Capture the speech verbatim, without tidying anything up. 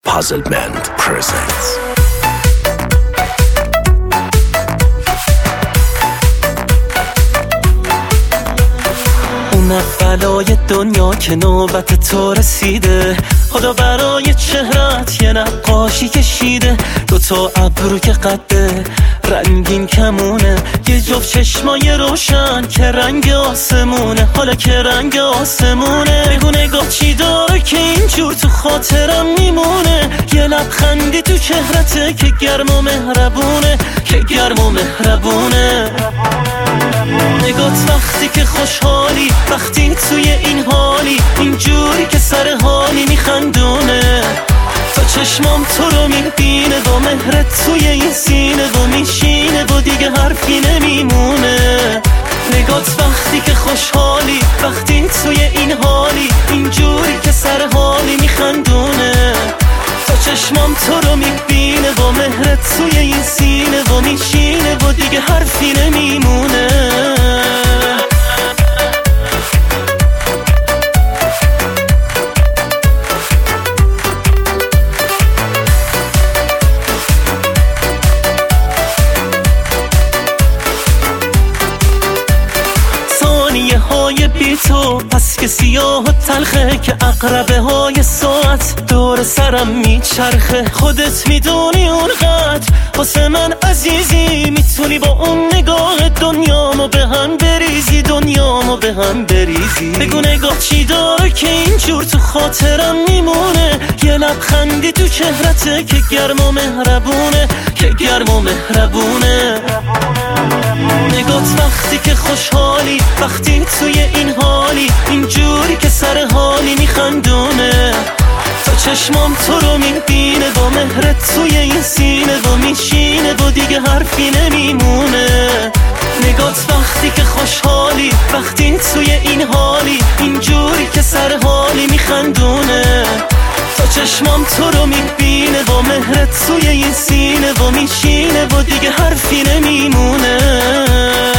Puzzle Band presents. اون بلای دنیا که نوبت تو رسیده، خدا برای چهرت یه نقاشی کشیده. دوتا ابرو که قده رنگین کمونه، یه جفت چشمای روشن که رنگ آسمونه. حالا که رنگ آسمونه، بگو نگاه چی داره که اینجور تو خاطرم میمونه. یه لبخندی تو چهرته که گرم و مهربونه، که گرم و مهربونه. نگات وقتی که خوشحالی، وقتی توی این حالی، اینجوری که سر حالی میخندونه. تا چشمام تو رو میبینه و مهرت توی این سینه و میشینه و دیگه حرفی نمیمونه. نگات وقتی که خوشحالی، وقتی توی این حالی، اینجوری که سر حالی میخندونه. تا چشمام تو رو میبینه و مهرت توی این سینه و میشینه و دیگه حرفی نمیمونه. های بی تو پس که سیاه و تلخه، که عقربه های ساعت دور سرم میچرخه. خودت میدونی اونقدر واسه من عزیزی، میتونی با اون نگاه دنیامو به هم بریزی، دنیامو به هم بریزی. بگو نگاه چی داره که اینجور تو خاطرم میمونه. یه لبخندی تو چهرته که گرم و مهربونه، که گرم و مهربونه. نگات وقتی که خوشحالی، وقتی توی این حالی، اینجوری که سر حالی میخندونه. تا چشمام تو رو میبینه و مهرت توی این سینه و میشینه و دیگه حرفی نمیمونه. نگات وقتی که خوشحالی، وقتی توی این حالی، اینجوری که سر حالی میخندونه. تا چشمام تو رو میبینه و مهرت توی این سینه و میشینه و دیگه حرفی نمیمونه.